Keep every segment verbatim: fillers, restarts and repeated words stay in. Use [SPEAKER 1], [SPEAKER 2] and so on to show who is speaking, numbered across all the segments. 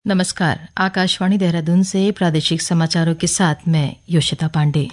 [SPEAKER 1] नमस्कार। आकाशवाणी देहरादून से प्रादेशिक समाचारों के साथ मैं योशिता पांडे।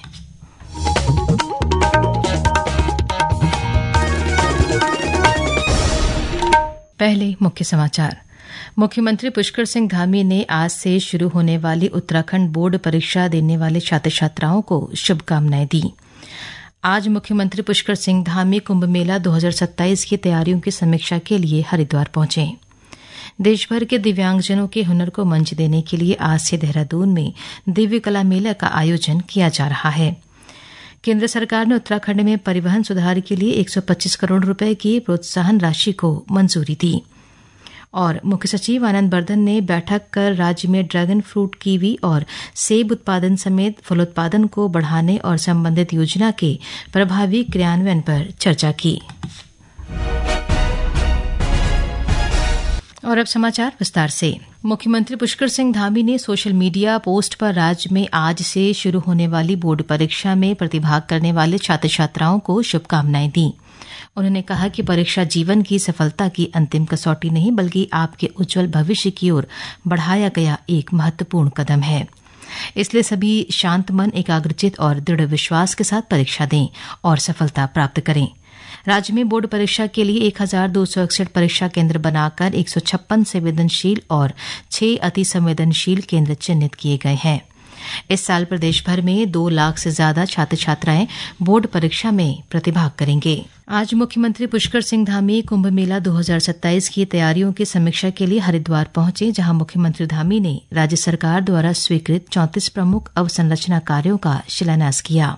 [SPEAKER 1] पहले मुख्य समाचार। मुख्यमंत्री पुष्कर सिंह धामी ने आज से शुरू होने वाली उत्तराखंड बोर्ड परीक्षा देने वाले छात्र छात्राओं को शुभकामनाएं दी। आज मुख्यमंत्री पुष्कर सिंह धामी कुंभ मेला दो हज़ार सत्ताईस की तैयारियों की समीक्षा के लिए हरिद्वार पहुंचे। देश भर के दिव्यांगजनों के हुनर को मंच देने के लिए आज से देहरादून में दिव्य कला मेला का आयोजन किया जा रहा है। केंद्र सरकार ने उत्तराखंड में परिवहन सुधार के लिए एक सौ पच्चीस करोड़ रुपए की प्रोत्साहन राशि को मंजूरी दी। और मुख्य सचिव आनंद बर्धन ने बैठक कर राज्य में ड्रैगन फ्रूट, कीवी और सेब उत्पादन समेत फलोत्पादन को बढ़ाने और संबंधित योजना के प्रभावी क्रियान्वयन पर चर्चा की। और अब समाचार विस्तार से। मुख्यमंत्री पुष्कर सिंह धामी ने सोशल मीडिया पोस्ट पर राज्य में आज से शुरू होने वाली बोर्ड परीक्षा में प्रतिभाग करने वाले छात्र छात्राओं को शुभकामनाएं दी। उन्होंने कहा कि परीक्षा जीवन की सफलता की अंतिम कसौटी नहीं बल्कि आपके उज्जवल भविष्य की ओर बढ़ाया गया एक महत्वपूर्ण कदम है। इसलिए सभी शांत मन, एकाग्रचित और दृढ़ विश्वास के साथ परीक्षा दें और सफलता प्राप्त करें। राज्य में बोर्ड परीक्षा के लिए एक हजार दो सौ इकसठ परीक्षा केंद्र बनाकर एक सौ छप्पन संवेदनशील और छह अति संवेदनशील केंद्र चिन्हित किए गए हैं। इस साल प्रदेश भर में दो लाख से ज्यादा छात्र छात्राएं बोर्ड परीक्षा में प्रतिभाग करेंगे। आज मुख्यमंत्री पुष्कर सिंह धामी कुंभ मेला दो हज़ार सत्ताईस की तैयारियों की समीक्षा के लिए हरिद्वार पहुंचे, जहां मुख्यमंत्री धामी ने राज्य सरकार द्वारा स्वीकृत चौंतीस प्रमुख अवसंरचना कार्यों का शिलान्यास किया।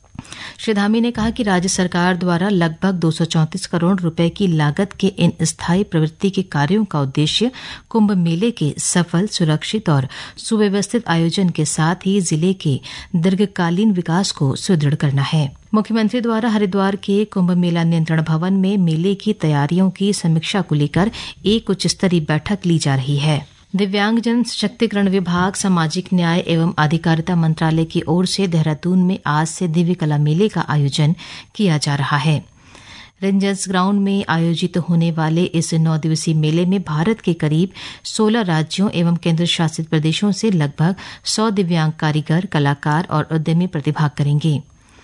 [SPEAKER 1] श्री धामी ने कहा कि राज्य सरकार द्वारा लगभग दो सौ चौंतीस करोड़ रुपए की लागत के इन स्थायी प्रवृत्ति के कार्यों का उद्देश्य कुंभ मेले के सफल, सुरक्षित और सुव्यवस्थित आयोजन के साथ ही जिले के दीर्घकालीन विकास को सुदृढ़ करना है। मुख्यमंत्री द्वारा हरिद्वार के कुंभ मेला नियंत्रण भवन में मेले की तैयारियों की समीक्षा को लेकर एक उच्च स्तरीय बैठक ली जा रही है। दिव्यांगजन सशक्तिकरण विभाग, सामाजिक न्याय एवं अधिकारिता मंत्रालय की ओर से देहरादून में आज से दिव्य कला मेले का आयोजन किया जा रहा है। रेंजर्स ग्राउंड में आयोजित होने वाले इस नौ दिवसीय मेले में भारत के करीब सोलह राज्यों एवं केंद्र शासित प्रदेशों से लगभग सौ दिव्यांग कारीगर, कलाकार और उद्यमी प्रतिभाग करेंगे।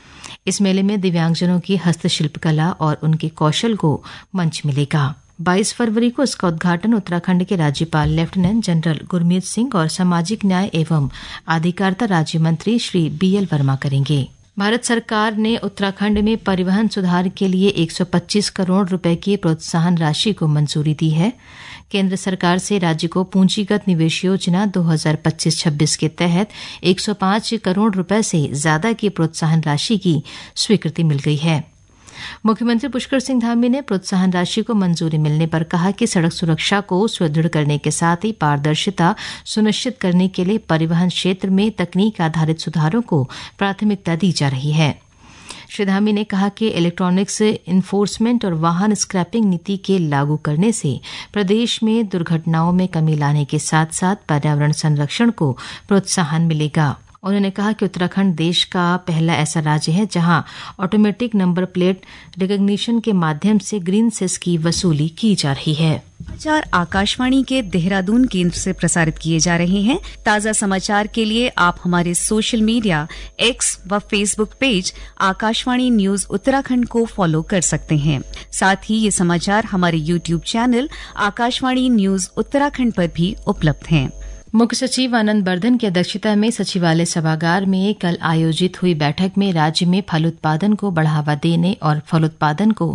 [SPEAKER 1] इस मेले में दिव्यांगजनों की हस्तशिल्प कला और उनके कौशल को मंच मिलेगा। बाईस फरवरी को इसका उद्घाटन उत्तराखंड के राज्यपाल लेफ्टिनेंट जनरल गुरमीत सिंह और सामाजिक न्याय एवं अधिकारिता राज्य मंत्री श्री बी एल वर्मा करेंगे। भारत सरकार ने उत्तराखंड में परिवहन सुधार के लिए एक सौ पच्चीस करोड़ रुपए की प्रोत्साहन राशि को मंजूरी दी है। केंद्र सरकार से राज्य को पूंजीगत निवेश योजना दो हज़ार पच्चीस छब्बीस के तहत एक सौ पांच करोड़ रुपए से ज्यादा की प्रोत्साहन राशि की स्वीकृति मिल गई है। मुख्यमंत्री पुष्कर सिंह धामी ने प्रोत्साहन राशि को मंजूरी मिलने पर कहा कि सड़क सुरक्षा को सुदृढ़ करने के साथ ही पारदर्शिता सुनिश्चित करने के लिए परिवहन क्षेत्र में तकनीक आधारित सुधारों को प्राथमिकता दी जा रही है। श्री धामी ने कहा कि इलेक्ट्रॉनिक्स इन्फोर्समेंट और वाहन स्क्रैपिंग नीति के लागू करने से प्रदेश में दुर्घटनाओं में कमी लाने के साथ साथ पर्यावरण संरक्षण को प्रोत्साहन मिलेगा। उन्होंने कहा कि उत्तराखंड देश का पहला ऐसा राज्य है जहां ऑटोमेटिक नंबर प्लेट रिकॉग्निशन के माध्यम से ग्रीन सेस की वसूली की जा रही है।
[SPEAKER 2] समाचार आकाशवाणी के देहरादून केंद्र से प्रसारित किए जा रहे हैं। ताज़ा समाचार के लिए आप हमारे सोशल मीडिया एक्स व Facebook page Akashvani news Uttarakhand को फॉलो कर सकते हैं। साथ ही ये समाचार हमारे YouTube channel Akashvani news Uttarakhand पर भी उपलब्ध हैं।
[SPEAKER 1] मुख्य सचिव आनंद बर्धन की अध्यक्षता में सचिवालय सभागार में कल आयोजित हुई बैठक में राज्य में फल उत्पादन को बढ़ावा देने और फल उत्पादन को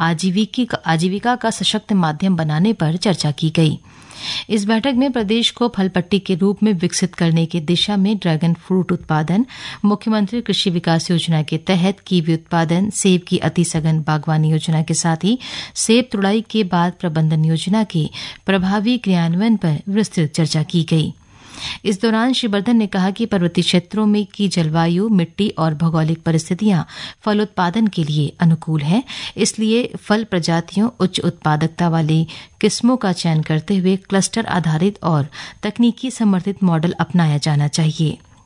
[SPEAKER 1] आजीविका का सशक्त माध्यम बनाने पर चर्चा की गई। इस बैठक में प्रदेश को फल पट्टी के रूप में विकसित करने की दिशा में ड्रैगन फ्रूट उत्पादन, मुख्यमंत्री कृषि विकास योजना के तहत कीवी उत्पादन, सेब की अति सघन बागवानी योजना के साथ ही सेब तुड़ाई के बाद प्रबंधन योजना के प्रभावी क्रियान्वयन पर विस्तृत चर्चा की गई। इस दौरान श्री बर्धन ने कहा कि पर्वतीय क्षेत्रों में की जलवायु, मिट्टी और भौगोलिक परिस्थितियां फल उत्पादन के लिए अनुकूल हैं, इसलिए फल प्रजातियों उच्च उत्पादकता वाली किस्मों का चयन करते हुए क्लस्टर आधारित और तकनीकी समर्थित मॉडल अपनाया जाना चाहिए।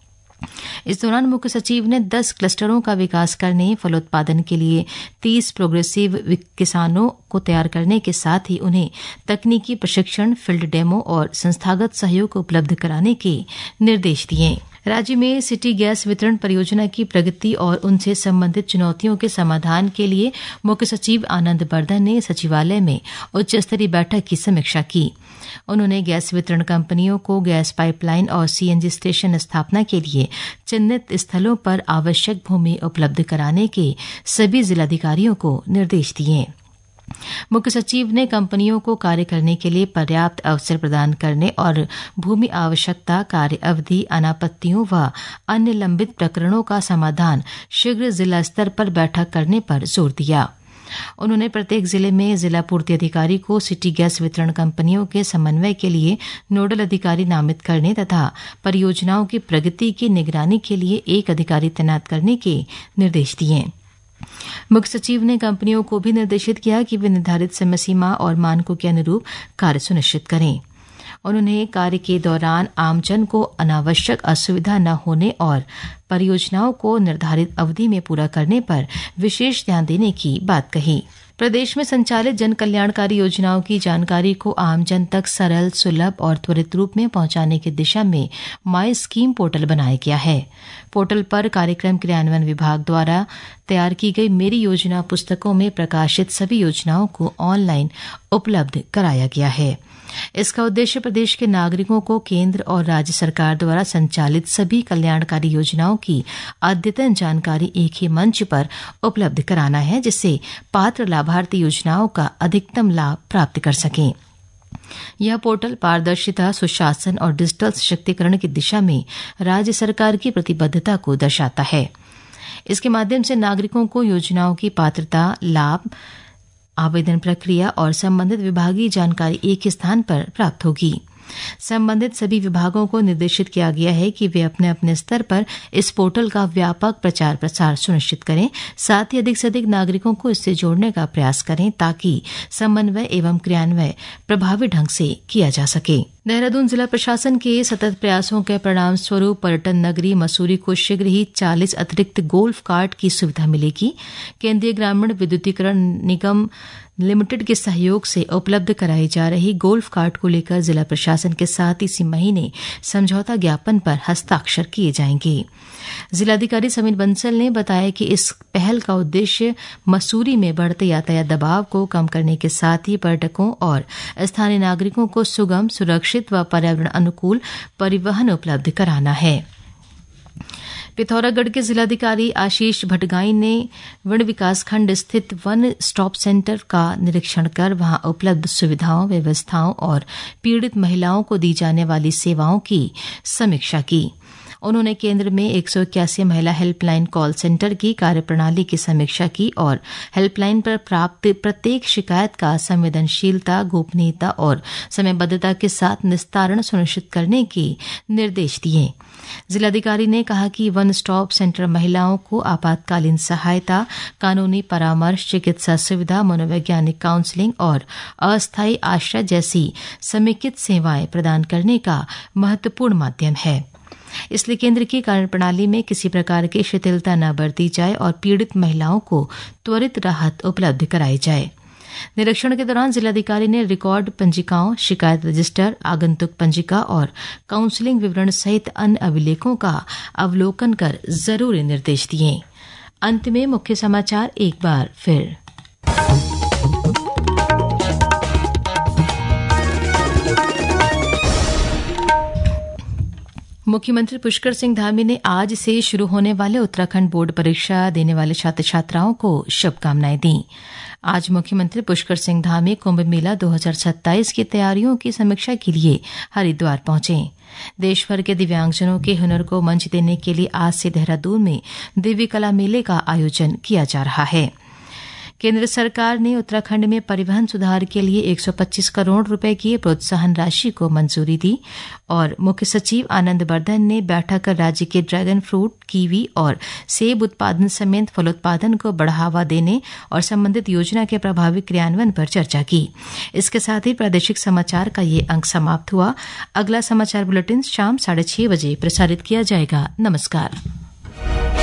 [SPEAKER 1] इस दौरान मुख्य सचिव ने दस क्लस्टरों का विकास करने, फलोत्पादन के लिए तीस प्रोग्रेसिव किसानों को तैयार करने के साथ ही उन्हें तकनीकी प्रशिक्षण, फील्ड डेमो और संस्थागत सहयोग उपलब्ध कराने के निर्देश दिए। राज्य में सिटी गैस वितरण परियोजना की प्रगति और उनसे संबंधित चुनौतियों के समाधान के लिए मुख्य सचिव आनंद बर्धन ने सचिवालय में उच्च स्तरीय बैठक की समीक्षा की। उन्होंने गैस वितरण कंपनियों को गैस पाइपलाइन और सीएनजी स्टेशन स्थापना के लिए चिन्हित स्थलों पर आवश्यक भूमि उपलब्ध कराने के सभी जिलाधिकारियों को निर्देश दिए। मुख्य सचिव ने कंपनियों को कार्य करने के लिए पर्याप्त अवसर प्रदान करने और भूमि आवश्यकता, कार्य अवधि, अनापत्तियों व अन्य लंबित प्रकरणों का समाधान शीघ्र जिला स्तर पर बैठक करने पर जोर दिया। उन्होंने प्रत्येक जिले में जिला पूर्ति अधिकारी को सिटी गैस वितरण कंपनियों के समन्वय के लिए नोडल अधिकारी नामित करने तथा परियोजनाओं की प्रगति की निगरानी के लिए एक अधिकारी तैनात करने के निर्देश दिए। मुख्य सचिव ने कंपनियों को भी निर्देशित किया कि वे निर्धारित समय सीमा और मानकों के अनुरूप कार्य सुनिश्चित करें। उन्होंने कार्य के दौरान आमजन को अनावश्यक असुविधा न होने और परियोजनाओं को निर्धारित अवधि में पूरा करने पर विशेष ध्यान देने की बात कही। प्रदेश में संचालित जन कल्याणकारी योजनाओं की जानकारी को आमजन तक सरल, सुलभ और त्वरित रूप में पहुंचाने की दिशा में माई स्कीम पोर्टल बनाया गया है। पोर्टल पर कार्यक्रम क्रियान्वयन विभाग द्वारा तैयार की गई मेरी योजना पुस्तकों में प्रकाशित सभी योजनाओं को ऑनलाइन उपलब्ध कराया गया है। इसका उद्देश्य प्रदेश के नागरिकों को केंद्र और राज्य सरकार द्वारा संचालित सभी कल्याणकारी योजनाओं की अद्यतन जानकारी एक ही मंच पर उपलब्ध कराना है, जिससे पात्र लाभार्थी योजनाओं का अधिकतम लाभ प्राप्त कर सकें। यह पोर्टल पारदर्शिता, सुशासन और डिजिटल सशक्तिकरण की दिशा में राज्य सरकार की प्रतिबद्धता को दर्शाता है। इसके माध्यम से नागरिकों को योजनाओं की पात्रता, लाभ, आवेदन प्रक्रिया और संबंधित विभागीय जानकारी एक ही स्थान पर प्राप्त होगी। संबंधित सभी विभागों को निर्देशित किया गया है कि वे अपने अपने स्तर पर इस पोर्टल का व्यापक प्रचार प्रसार सुनिश्चित करें, साथ ही अधिक से अधिक नागरिकों को इससे जोड़ने का प्रयास करें ताकि समन्वय एवं क्रियान्वय प्रभावी ढंग से किया जा सके। देहरादून जिला प्रशासन के सतत प्रयासों के परिणाम स्वरूप पर्यटन नगरी मसूरी को शीघ्र ही चालीस अतिरिक्त गोल्फ कार्ट की सुविधा मिलेगी। केंद्रीय ग्रामीण विद्युतीकरण निगम लिमिटेड के सहयोग से उपलब्ध कराई जा रही गोल्फ कार्ट को लेकर जिला प्रशासन के साथ इसी महीने समझौता ज्ञापन पर हस्ताक्षर किए जाएंगे। जिलाधिकारी समीर बंसल ने बताया कि इस पहल का उद्देश्य मसूरी में बढ़ते यातायात दबाव को कम करने के साथ ही पर्यटकों और स्थानीय नागरिकों को सुगम, सुरक्षित व पर्यावरण अनुकूल परिवहन उपलब्ध कराना है। पिथौरागढ़ के जिलाधिकारी आशीष भटगाई ने विण विकासखंड स्थित वन स्टॉप सेंटर का निरीक्षण कर वहां उपलब्ध सुविधाओं, व्यवस्थाओं और पीड़ित महिलाओं को दी जाने वाली सेवाओं की समीक्षा की। उन्होंने केंद्र में एक सौ इक्यासी महिला हेल्पलाइन कॉल सेंटर की कार्यप्रणाली की समीक्षा की और हेल्पलाइन पर प्राप्त प्रत्येक शिकायत का संवेदनशीलता, गोपनीयता और समयबद्धता के साथ निस्तारण सुनिश्चित करने के निर्देश दिए। जिलाधिकारी ने कहा कि वन स्टॉप सेंटर महिलाओं को आपातकालीन सहायता, कानूनी परामर्श, चिकित्सा सुविधा, मनोवैज्ञानिक काउंसलिंग और अस्थायी आश्रय जैसी समेकित सेवाएं प्रदान करने का महत्वपूर्ण माध्यम है। इसलिए केंद्र की कार्यप्रणाली में किसी प्रकार की शिथिलता न बरती जाए और पीड़ित महिलाओं को त्वरित राहत उपलब्ध कराई जाए। निरीक्षण के दौरान जिलाधिकारी ने रिकॉर्ड पंजिकाओं, शिकायत रजिस्टर, आगंतुक पंजिका और काउंसलिंग विवरण सहित अन्य अभिलेखों का अवलोकन कर जरूरी निर्देश दिए। अंत में मुख्य समाचार एक बार फिर। मुख्यमंत्री पुष्कर सिंह धामी ने आज से शुरू होने वाले उत्तराखंड बोर्ड परीक्षा देने वाले छात्र छात्राओं को शुभकामनाएं दी। आज मुख्यमंत्री पुष्कर सिंह धामी कुंभ मेला दो हज़ार सत्ताईस की तैयारियों की समीक्षा के लिए हरिद्वार पहुंचे। देश भर के दिव्यांगजनों के हुनर को मंच देने के लिए आज से देहरादून में दिव्य कला मेले का आयोजन किया जा रहा है। केंद्र सरकार ने उत्तराखंड में परिवहन सुधार के लिए एक सौ पच्चीस करोड़ रुपए की प्रोत्साहन राशि को मंजूरी दी। और मुख्य सचिव आनंद बर्धन ने बैठक कर राज्य के ड्रैगन फ्रूट, कीवी और सेब उत्पादन समेत फलोत्पादन को बढ़ावा देने और संबंधित योजना के प्रभावी क्रियान्वयन पर चर्चा की। इसके साथ ही प्रादेशिक समाचार का ये अंक समाप्त हुआ। अगला समाचार बुलेटिन शाम साढ़े छह बजे प्रसारित किया जाएगा। नमस्कार।